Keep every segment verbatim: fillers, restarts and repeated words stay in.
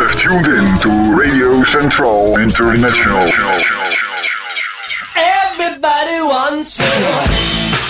have tuned in to Radio Central International. Everybody wants you.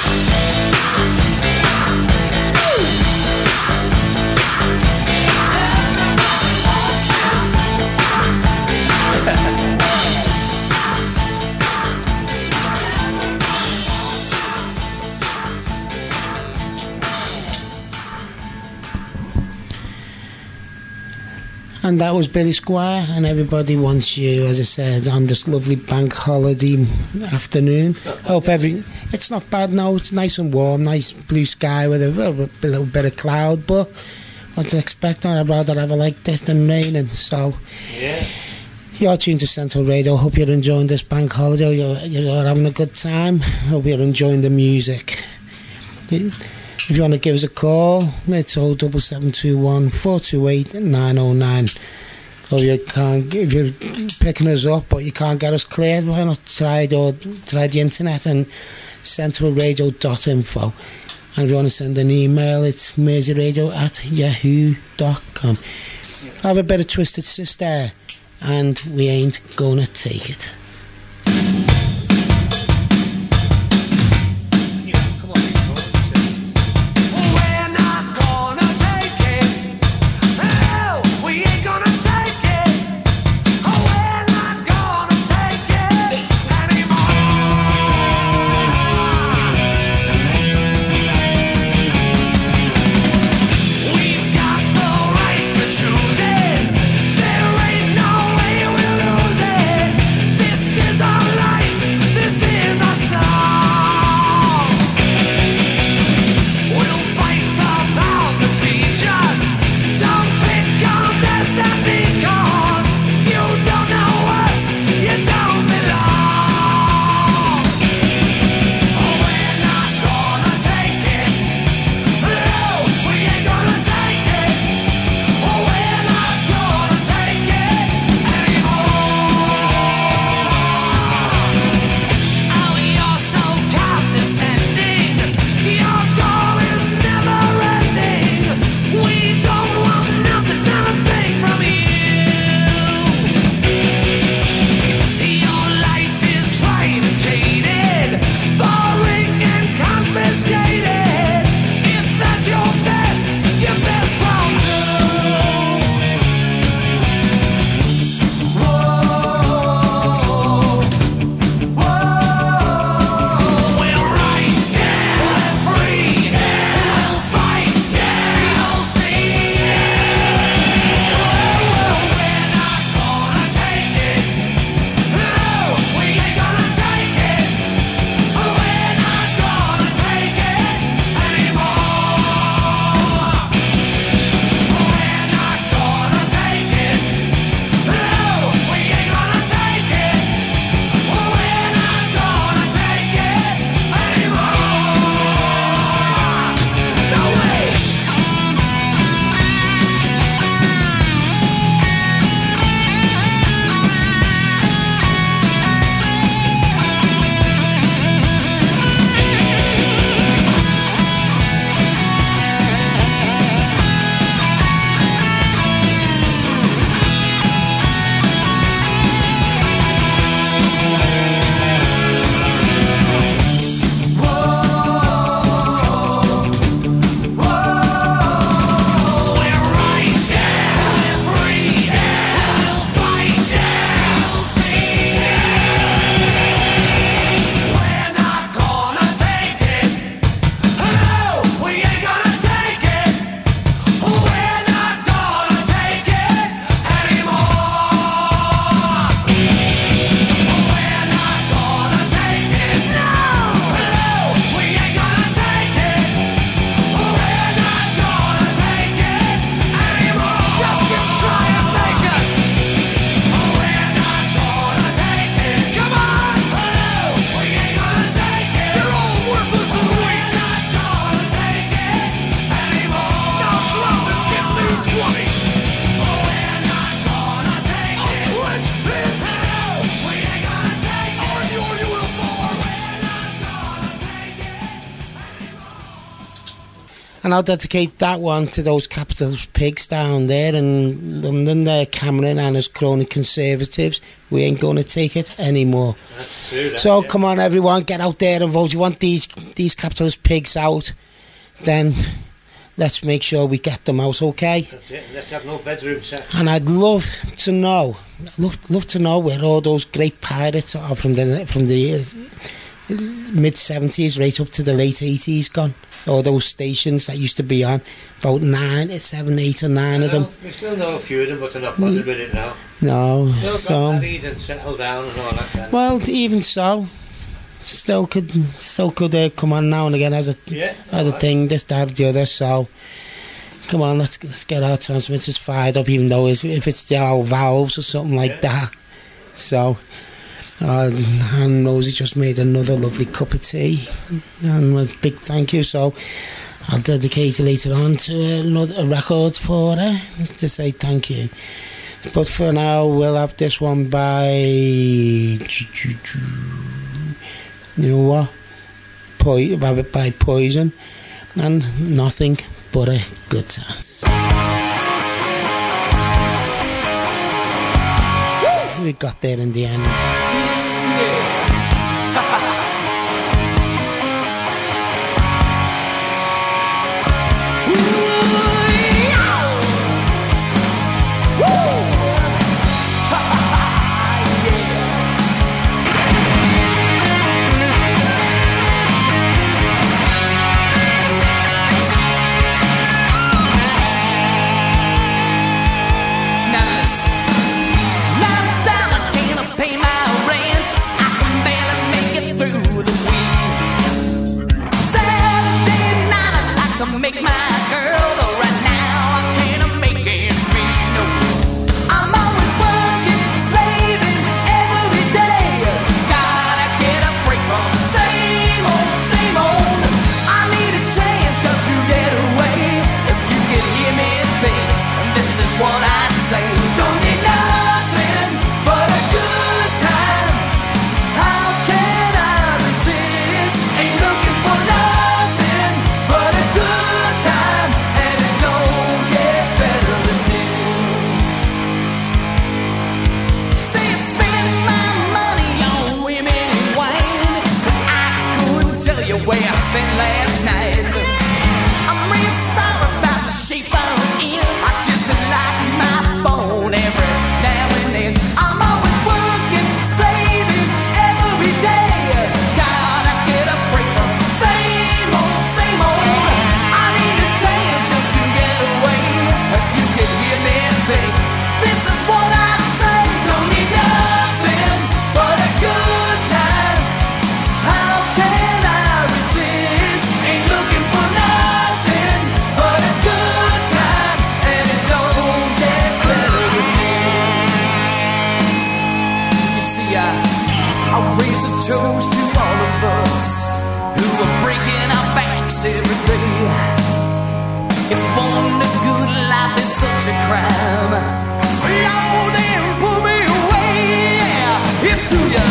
And that was Billy Squire and Everybody Wants You, as I said, on this lovely bank holiday afternoon. Hope every... It's not bad now, it's nice and warm, nice blue sky with a, a little bit of cloud, but what to expect, I'd rather have it like this than raining, so... Yeah. You're tuned to Central Radio. Hope you're enjoying this bank holiday, you're, you're having a good time. Hope you're enjoying the music. If you want to give us a call, it's oh seven seven two one, four two eight, nine oh nine. Or you can't, if you're picking us up but you can't get us cleared, why not try the, try the internet and central radio dot info. And if you want to send an email, it's mersey radio at yahoo dot com. Have a bit of Twisted Sister, and we ain't gonna take it. There ain't no way we'll lose it. This And I'll dedicate that one to those capitalist pigs down there in London, there, Cameron and his crony Conservatives. We ain't going to take it anymore. That's true, that, so yeah. come on, everyone, get out there and vote. You want these these capitalist pigs out, then let's make sure we get them out, okay? That's it. Let's have no bedroom sex. And I'd love to know, love, love to know where all those great pirates are from the from the uh, mid seventies right up to the late eighties gone. All those stations that used to be on, about nine, seven, eight, or nine of them. We still know a few of them, but they're not bothered with it now. No, They'll so got married and settled down and all that kind of. well, even so, still could still could uh, come on now and again as a Yeah, as a right. thing, this, that, the other. So come on, let's let's get our transmitters fired up, even though if, if it's the old valves or something like Yeah. that. So. Uh, and Rosie just made another lovely cup of tea, and with a big thank you. So I'll dedicate it later on to another a record for her to say thank you. But for now, we'll have this one by you know what, po- by, by Poison, and Nothing But a Good Time. We got there in the end. Make my girl, but right now I can't make ends meet. No, I'm always working, slaving every day. Gotta get a break from the same old, same old. I need a chance just to get away. If you could hear me think, this is what I'd say. Don't need nothing but a good time. How can I resist? Ain't looking for nothing but a good time, and it don't get better than this. See, I spend my money on women and wine, but I couldn't tell you where I spent last night. I'm real sorry about the shape I'm in. I just like my phone every now and then. I'm always working, slaving every day. Gotta get a break from the same old, same old. I need a chance just to get away. If you could hear me think, this is what I'd say. Don't need nothing but a good time. How can I resist? Ain't looking for nothing but a good time, and it don't get better than this. You see, I, I raise a toast to all of us who are breaking our backs every day. If wanting a good life is such a crime, Lord, then pull me away. Yeah, it's to ya.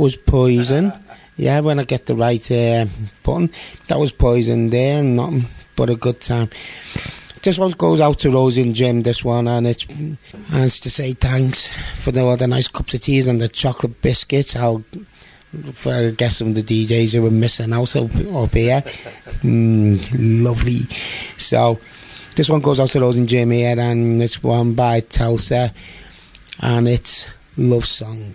was Poison. Yeah, when I get the right uh, button. That was Poison there, nothing but a good time. This one goes out to Rosie and Jim, this one, and it's, and it's to say thanks for the, all the nice cups of teas and the chocolate biscuits. I'll, for I guess some of the D Js who were missing out up, up here. Mm, lovely. So, this one goes out to Rosie and Jim here, and it's one by Telsa, and it's Love Song.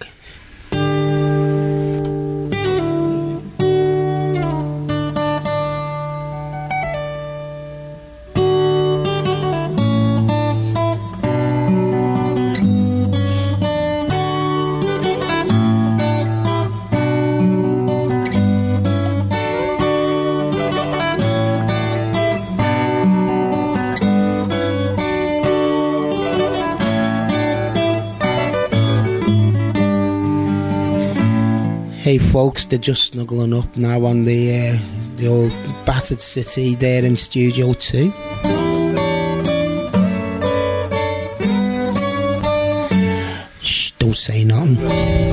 Hey folks, they're just snuggling up now on the uh, the old battered city there in Studio two. Shh, don't say nothing.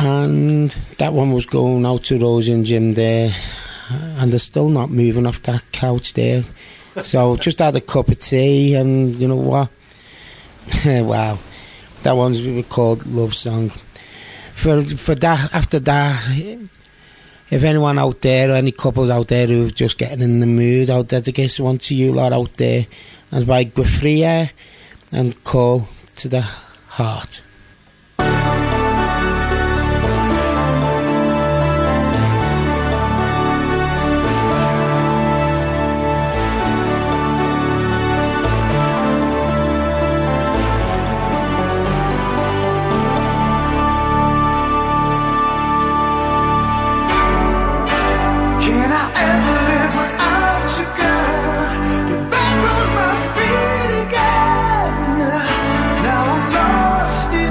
And that one was going out to Rosie and Jim there, and they're still not moving off that couch there. So just had a cup of tea, and you know what? Wow, that one's called Love Song. For for that, after that, if anyone out there, or any couples out there who are just getting in the mood, I'll dedicate one to you lot out there. And by Gwffria and Call to the Heart. Now I'm lost in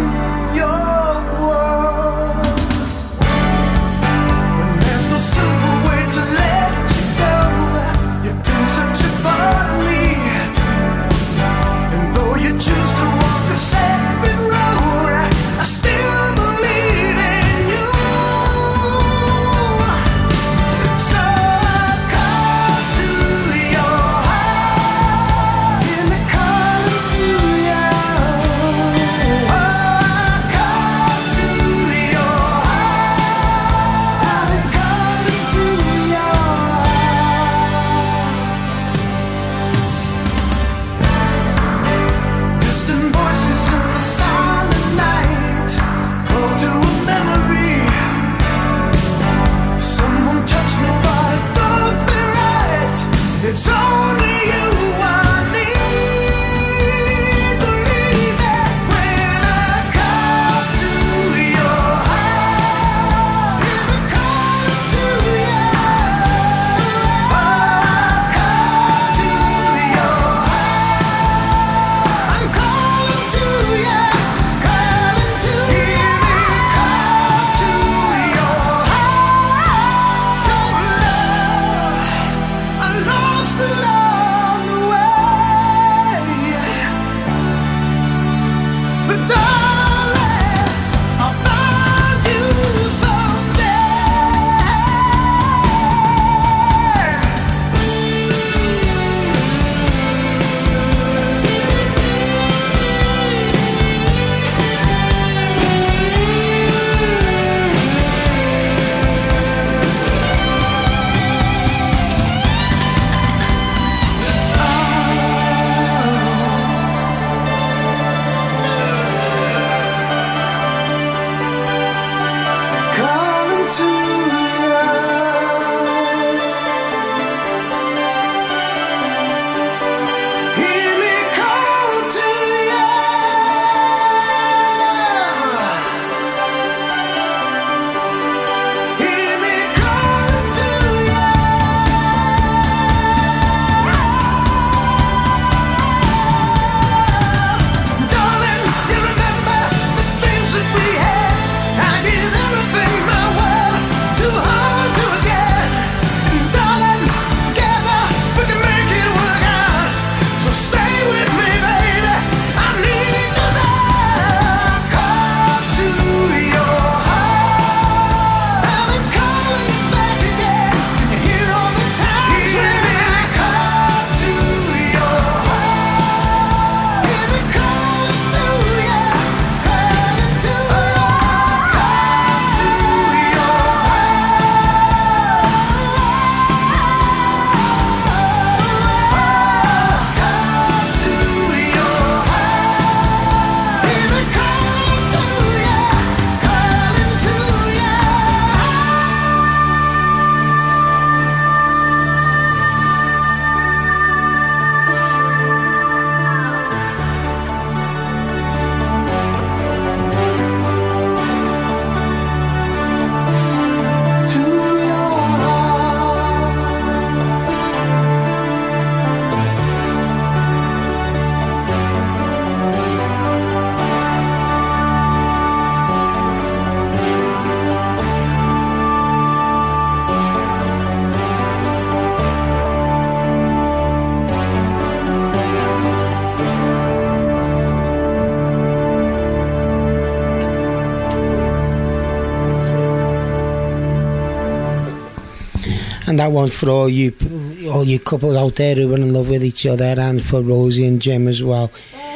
And that one's for all you all you couples out there who are in love with each other, and for Rosie and Jim as well.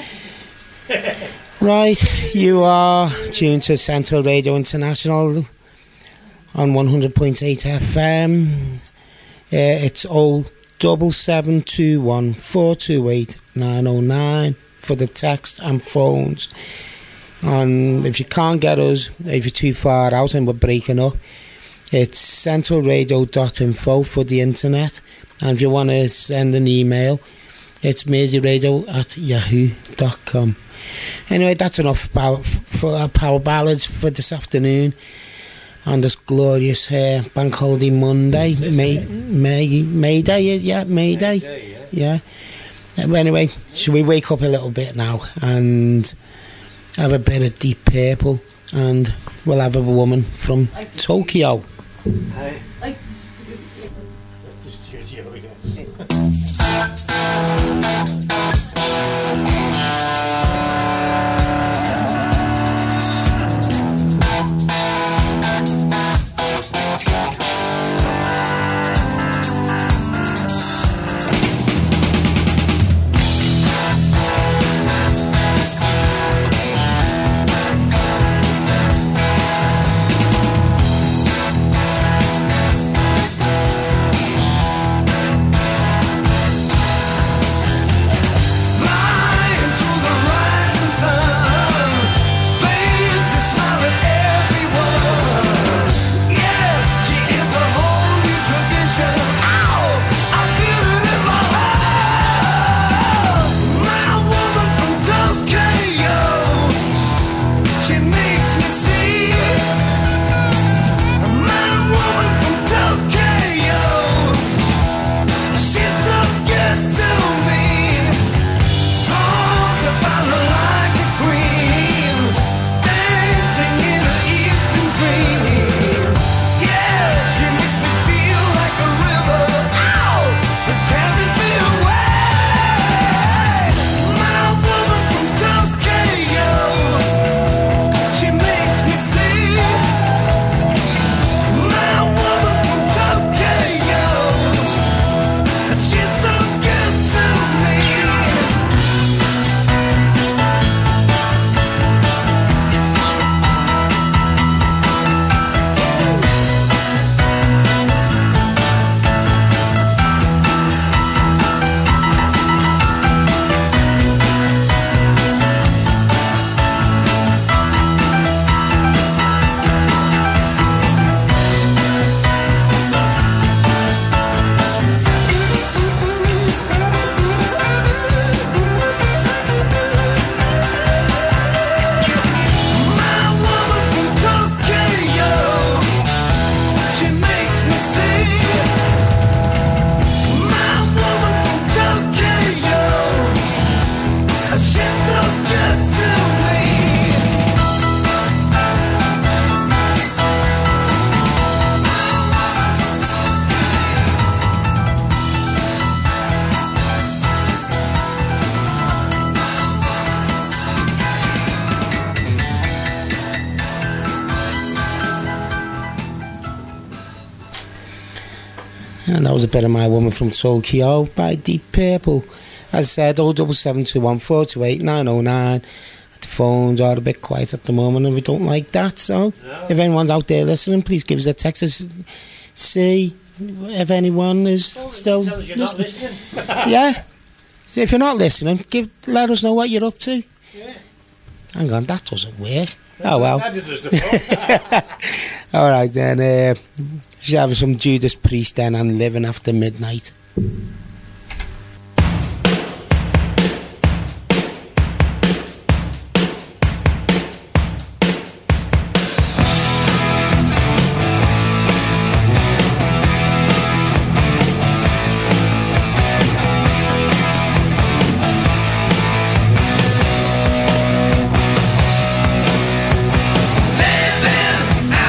Right, you are tuned to Central Radio International on one hundred point eight F M. Uh, it's oh seven seven two one four two eight nine oh nine for the text and phones. And if you can't get us, if you're too far out and we're breaking up, it's central radio dot info for the internet. And if you want to send an email, it's merseyradio at yahoo dot com. Anyway, that's enough power, for our power ballads for this afternoon on this glorious uh, Bank Holiday Monday, May, May, May Day, yeah, May Day, May Day yeah. yeah. But anyway, should we wake up a little bit now and have a bit of Deep Purple, and we'll have a woman from Tokyo. Hi. Hi. And that was a bit of My Woman from Tokyo by Deep Purple. As I said, oh seven seven two one four two eight nine oh nine. The phones are a bit quiet at the moment and we don't like that. So no. If anyone's out there listening, please give us a text to see if anyone is well, still you're not listening. Yeah. So if you're not listening, give let us know what you're up to. Yeah. Hang on, that doesn't work. Oh well. The All right then. Uh, should have some Judas Priest then and Living After Midnight.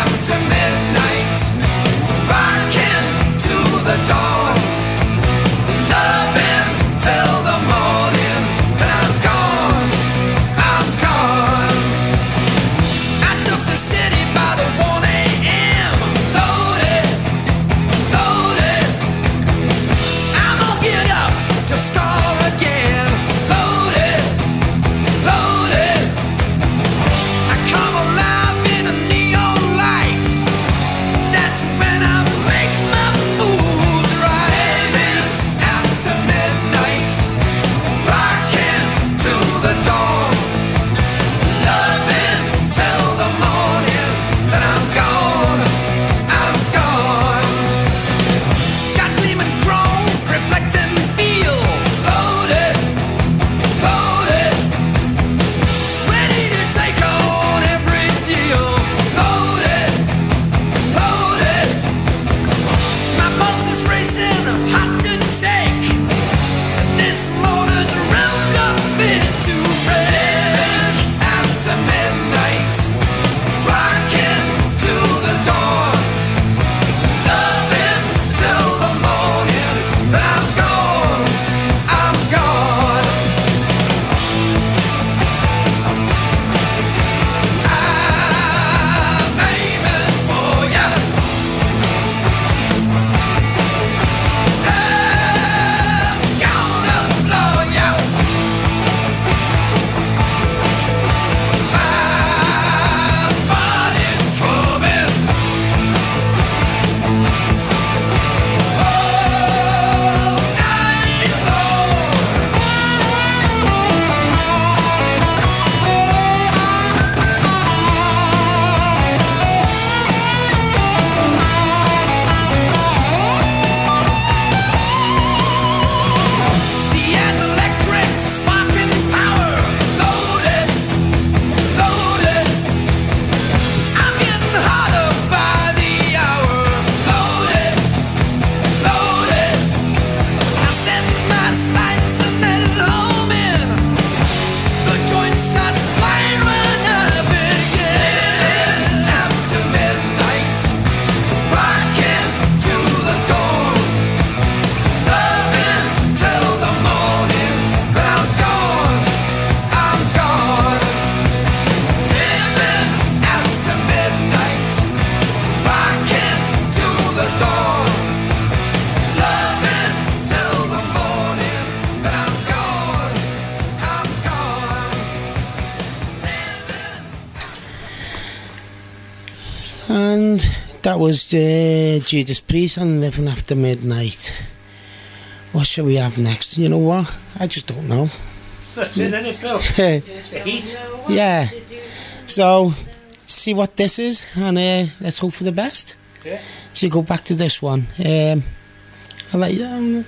Rocking to the dawn. And that was uh, Judas Priest and Living After Midnight. What shall we have next? You know what? I just don't know. That's it, isn't it, Bill? The heat. Yeah. So, see what this is, and uh, let's hope for the best. Yeah. So go back to this one. Um, I like. Um,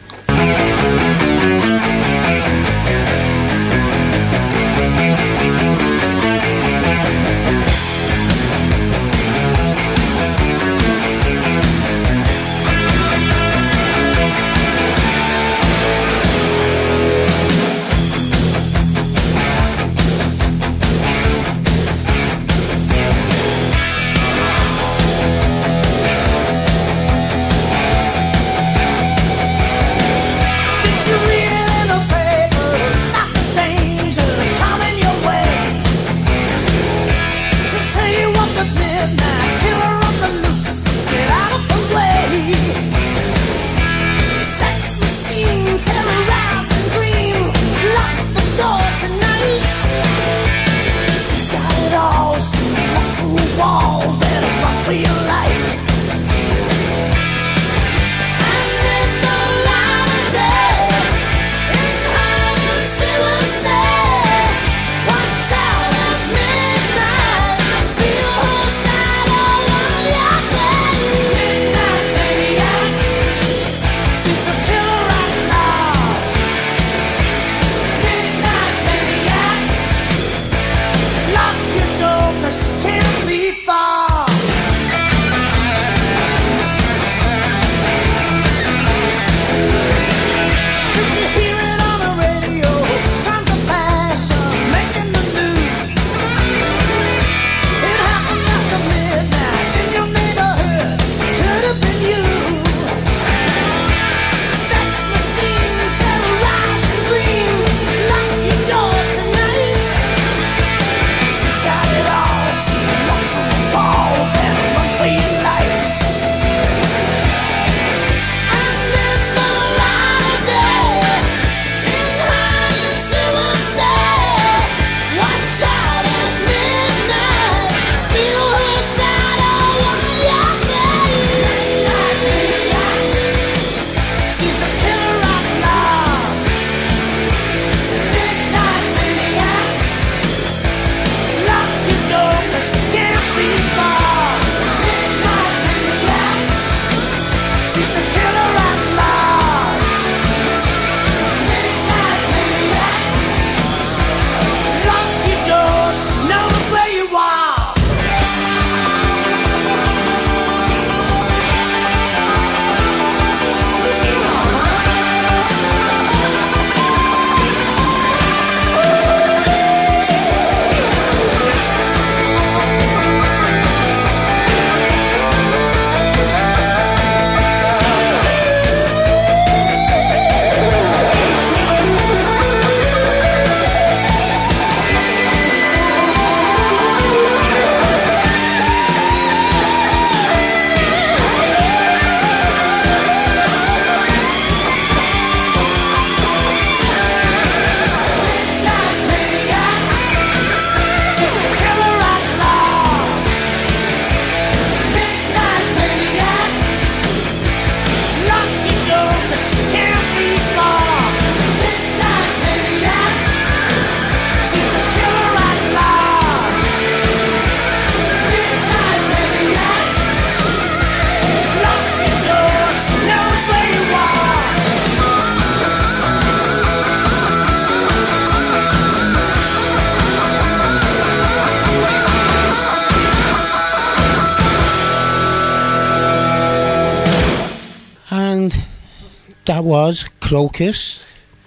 That was Crocus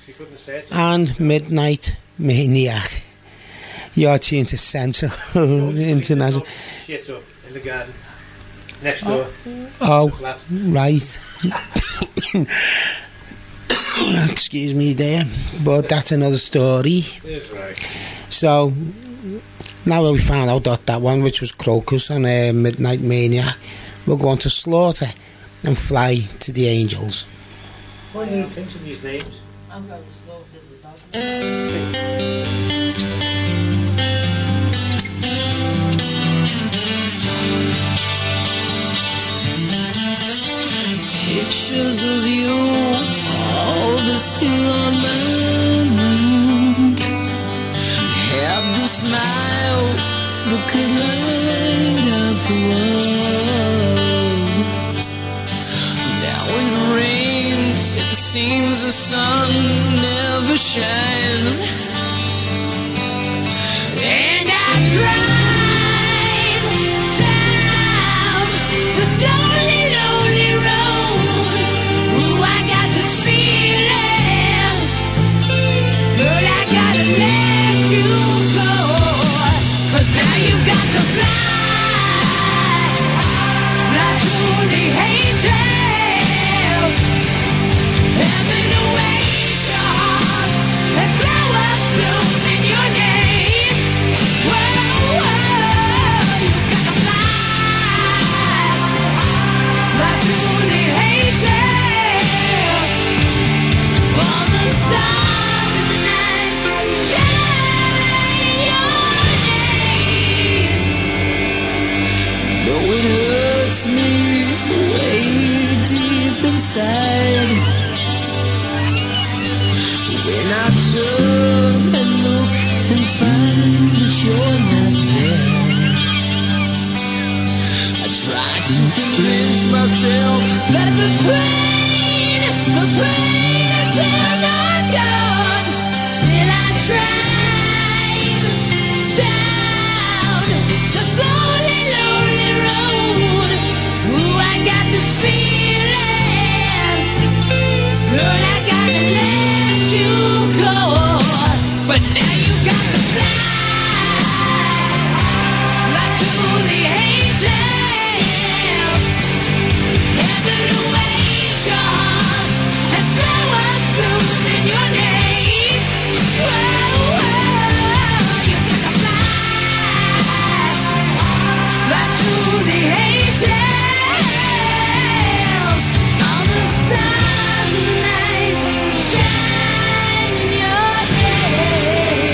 and Midnight Maniac. You're tuned to Central International. Shit up in the garden. Next door. Oh, oh right. Excuse me there. But that's another story. That's right. So, now that we found out that that one, which was Crocus and uh, Midnight Maniac, we're going to Slaughter and Fly to the Angels. What do you think of these names? I'm going to Slaughter the dog. the world. Now it rains, it seems the sun never shines. And I drive down this lonely, lonely road. Ooh, I got this feeling, girl, I gotta let you go. 'Cause now you got to fly, fly to the angels. Heaven awaits your heart, and flowers bloom in your name. Whoa, whoa, you gotta fly, fly to the angels. All the stars in the night shine your name. Though it hurts me way deep inside, when I turn and look and find that you're not there, I try to convince myself that the pain, the pain is still not gone. Till I drive down this lonely, lonely road. Ooh, I got this feeling, girl, I gotta let you go. But now you got to fly, fly to the angels. Heaven awaits your heart, and flowers bloom in your name. Whoa, whoa, you gotta fly, fly to the angels. All the stars in the night shine in your name.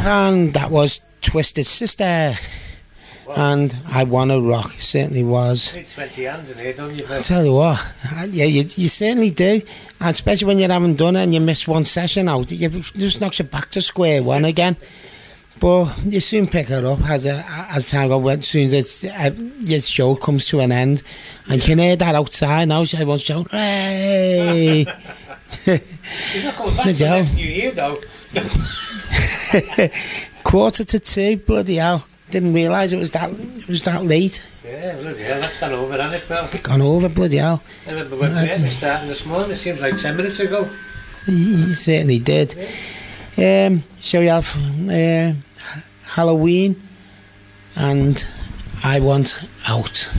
and that was Twisted Sister. And I Wanna Rock, it certainly was. You need twenty hands in here, don't you, Bill? I tell you what, yeah, you, you certainly do. And especially when you haven't done it and you miss one session out, it just knocks you back to square one again. But you soon pick it up as a, as time goes. As soon as it's, uh, your show comes to an end, and you can hear that outside now. So everyone's shouting, "Hey!" He's not coming back Good till job. next New Year, though. Quarter to two, bloody hell! Didn't realise it was that it was that late. Yeah, bloody hell, that's gone over, hasn't it, Bill? Gone over, bloody hell. I remember when we That's- were starting this morning, it seems like ten minutes ago. You certainly did. Um, shall we have uh, Halloween and I Want Out?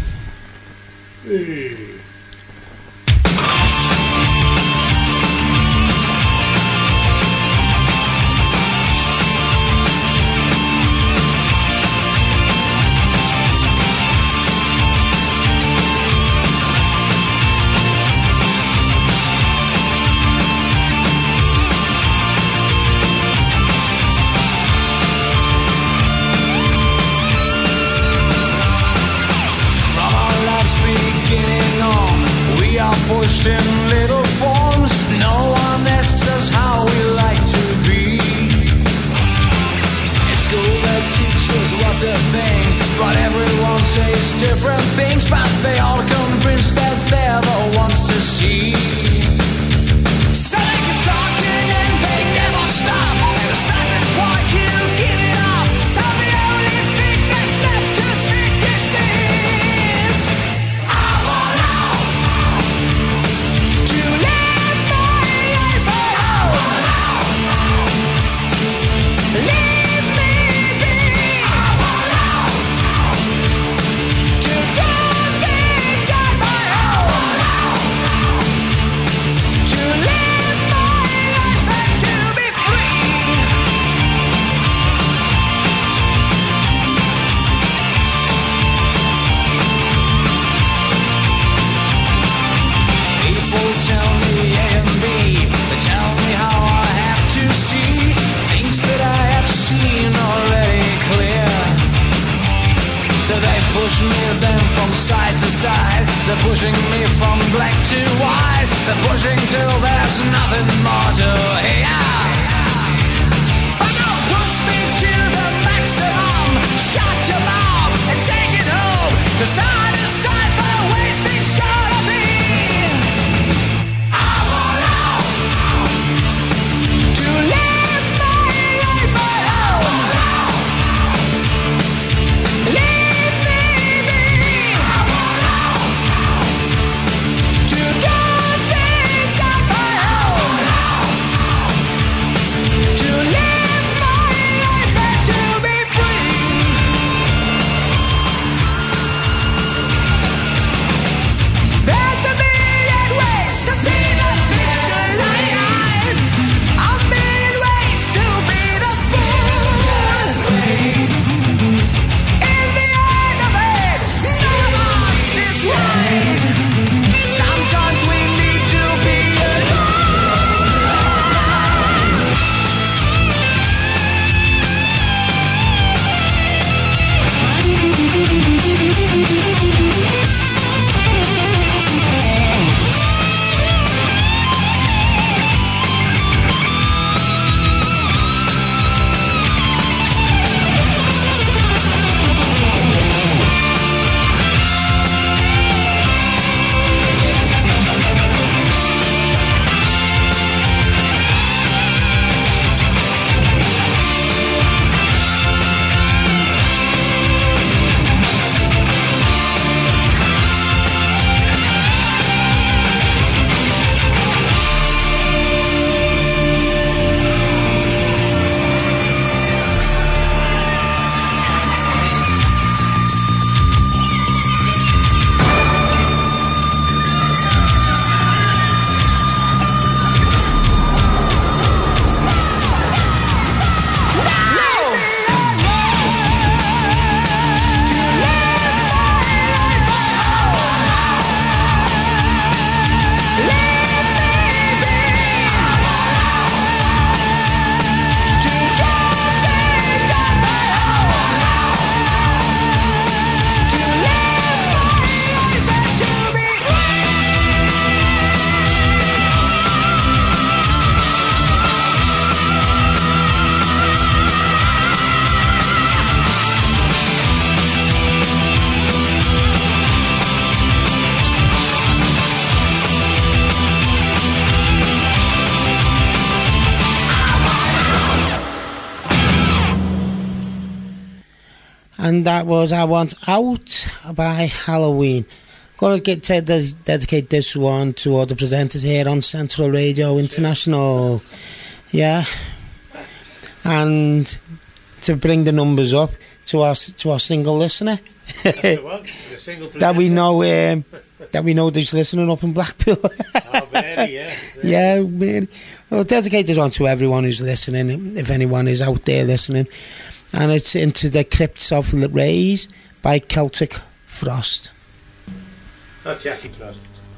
From our lives beginning on, we are pushed in little forms. No one asks us how we like to be. In school they teach us what to think, but everyone says different things. But they all convinced that they're the ones to see. So they keep talking and they never stop. And the certain point you give it up. So the only thing that's left to think is this: I want out to live my life alone. Leave me be. I want out to do things on my own. To live my life and to be free. People tell me A and B, they tell me how I have to see things that I have seen already clear. So they push me then from side to side. They're pushing me from black to white. They're pushing till there's nothing more to hear. But don't push me to the maximum. Shut your mouth and take it home. 'Cause I decide the way things gotta be. I want out to live my life alone. Leave me be. I want out to do things on my own. and that was I Want Out by Halloween. Going to get to de- dedicate this one to all the presenters here on Central Radio International. Yeah, and to bring the numbers up to our to our single listener that we know um, that we know that's listening up in Blackpool. Oh, Mary, yeah. Yeah, Mary. Well, dedicate this one to everyone who's listening, if anyone is out there listening. And it's Into the Crypts of Rays by Celtic Frost. Not Jackie Frost.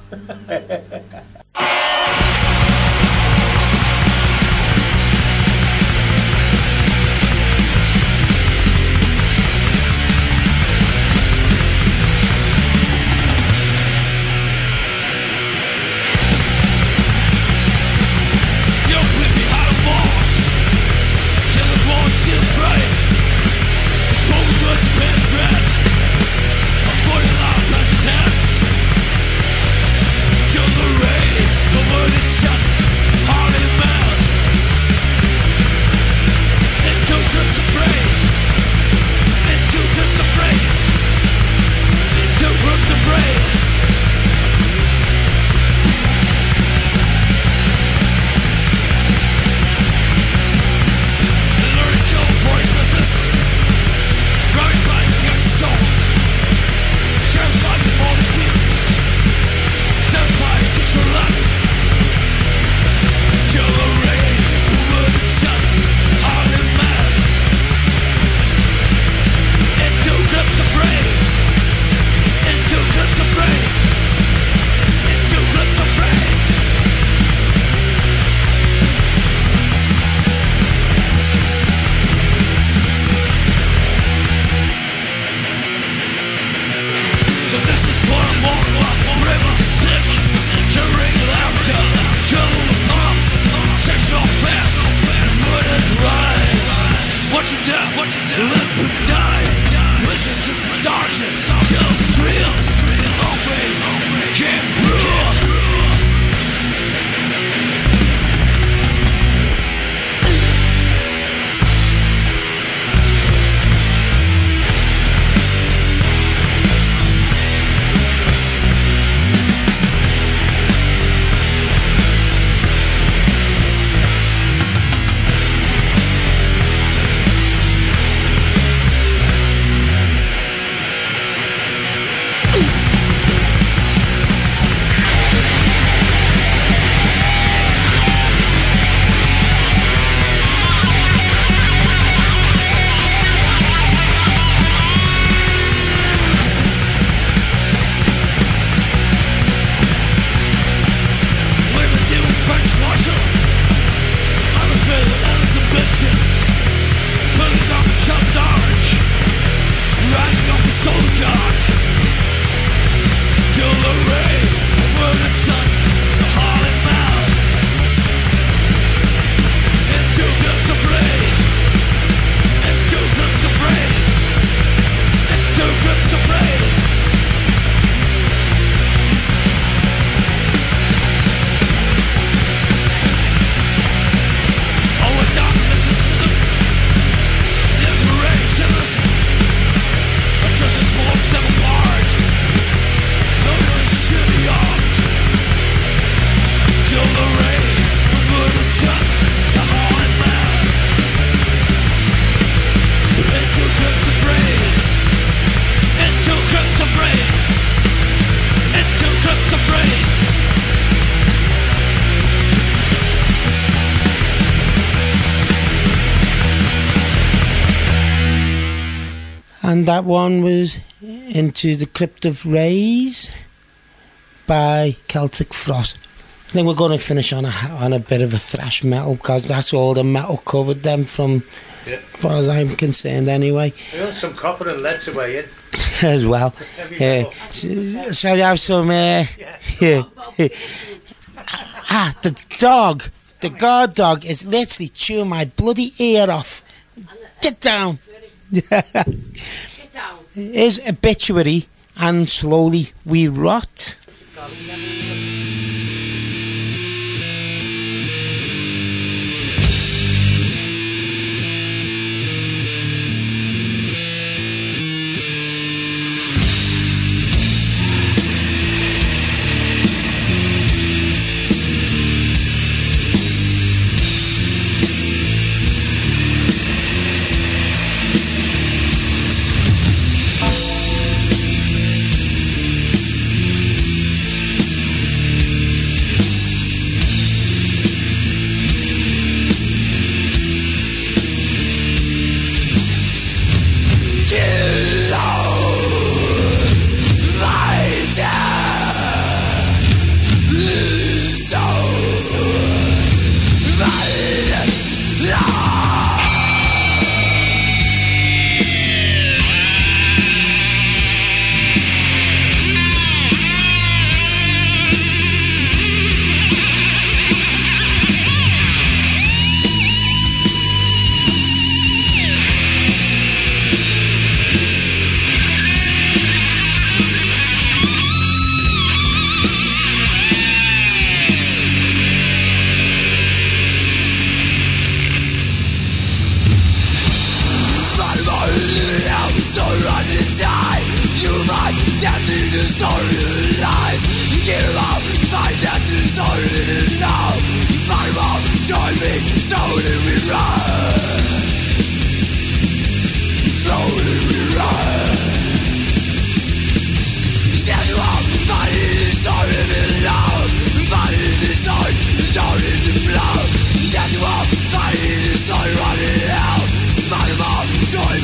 And that one was Into the Crypt of Rays by Celtic Frost. I think we're going to finish on a on a bit of a thrash metal, because that's all the metal covered them from, yeah, as far as I'm concerned anyway. We want some copper and lead's away in. As well. Yeah. Shall we have some... Uh, yeah. Ah, the dog. The guard dog is literally chewing my bloody ear off. Get down. Get down. Here's Obituary and Slowly We Rot.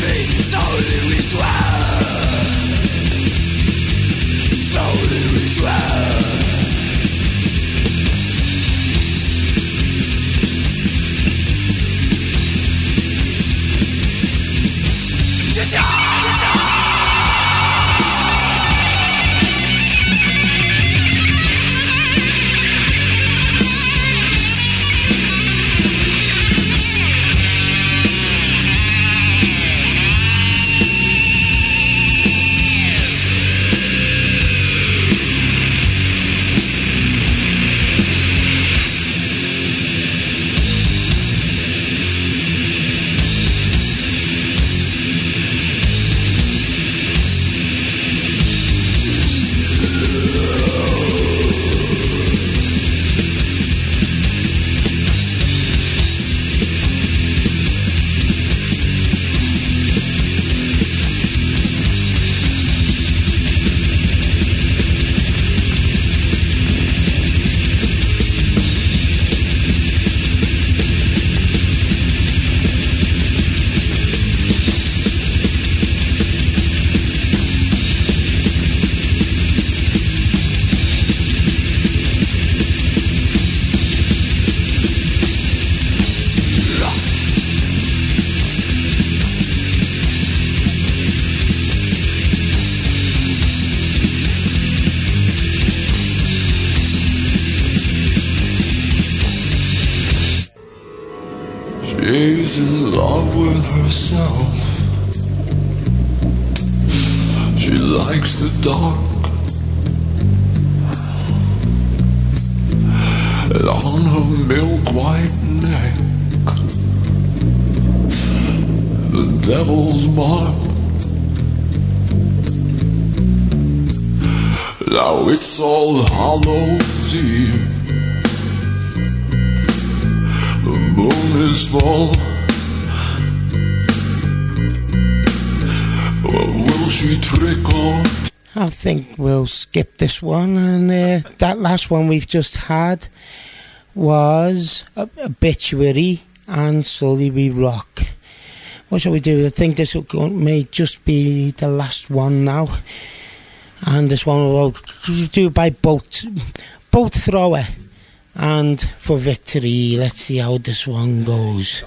She's in love with herself. She likes the dark. And on her milk white neck, the devil's mark. Now it's All Hallows Eve. The moon is full. Well, will she trickle? I think we'll skip this one, and uh, that last one we've just had was Obituary and Slowly We Rock. What shall we do? I think this will, may just be the last one now, and this one will do by both both Thrower and For Victory. Let's see how this one goes.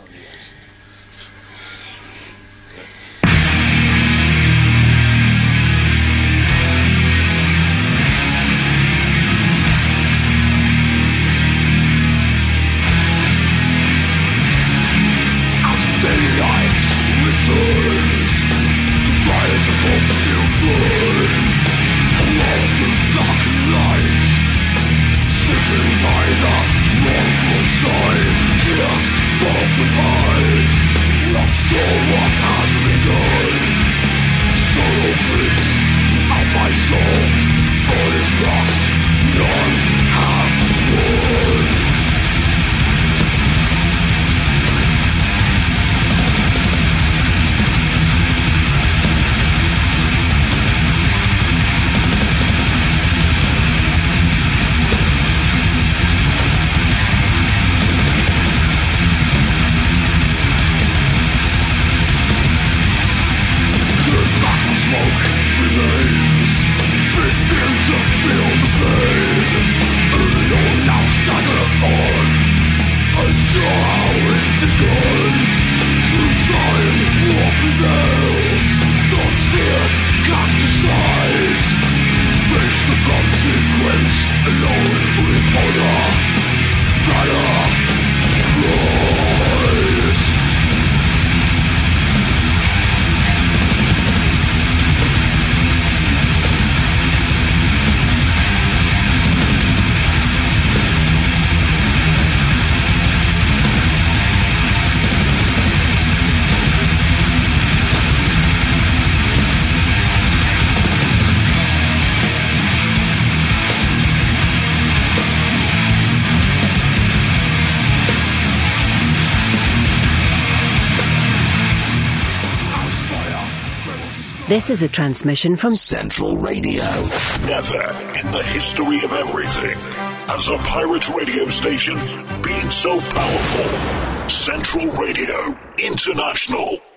This is a transmission from Central Radio. Never in the history of everything has a pirate radio station been so powerful. Central Radio International.